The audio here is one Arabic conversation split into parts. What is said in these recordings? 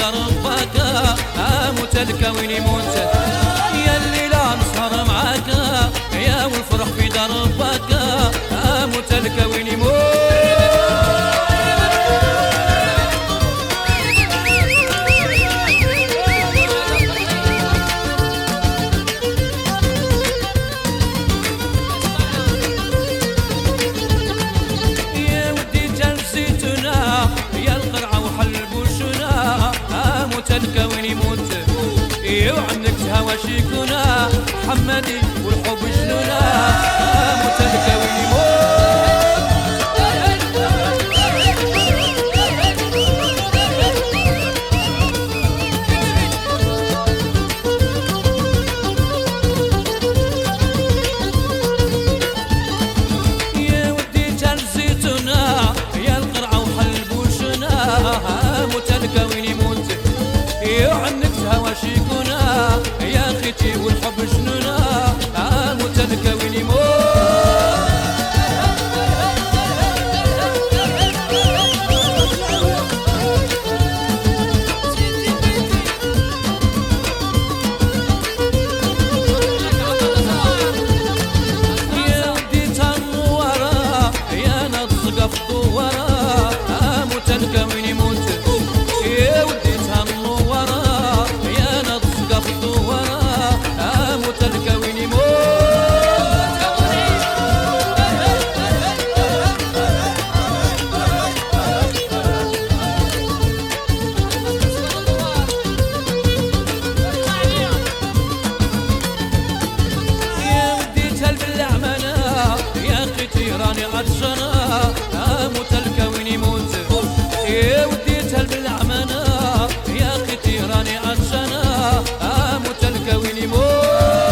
دربك اموت الكوين يموت يا الليلة نسهر معاك يا والفرح في دربك اموت الكوين يموت الكون يموت وعندك هوا شيكونا حمادي والحب جنونا موت الكون يموت يا ودي تال زيتونا يا القرعة وحلبوشنا موت الكون يموت وعنك هوا شيكونا يا خيتي والحب جنونا اموت الكوين يموت يا ودي تنورا يا نطق في الدورا اموت الكوين يموت يا ودي راني عطشانة اموت الكون يموت يا وديتها بالعمانة يا اختي راني عطشانة اموت الكون يموت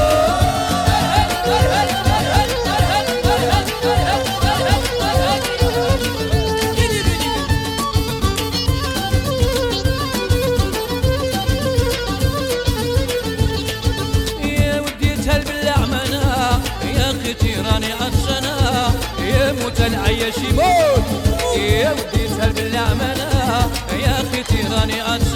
يا وديتها بالعمانة يا اختي راني عطشانة يموت العيش يموت يا ودي تهل بالعمانة يا اخي تيراني